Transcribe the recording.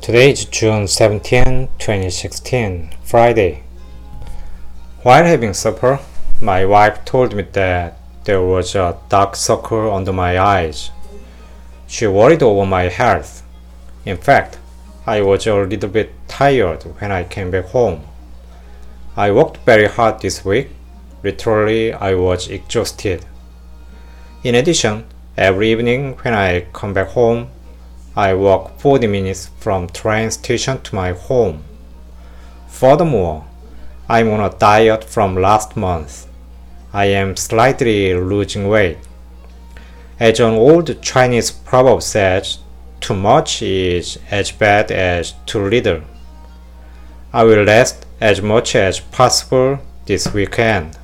Today is June 17, 2016, Friday. While having supper, my wife told me that there was a dark circle under my eyes. She worried over my health. In fact, I was a little bit tired when I came back home. I worked very hard this week. Literally, I was exhausted. In addition, every evening when I come back home, I walk 40 minutes from train station to my home. Furthermore, I'm on a diet from last month. I am slightly losing weight. As an old Chinese proverb says, too much is as bad as too little. I will rest as much as possible this weekend.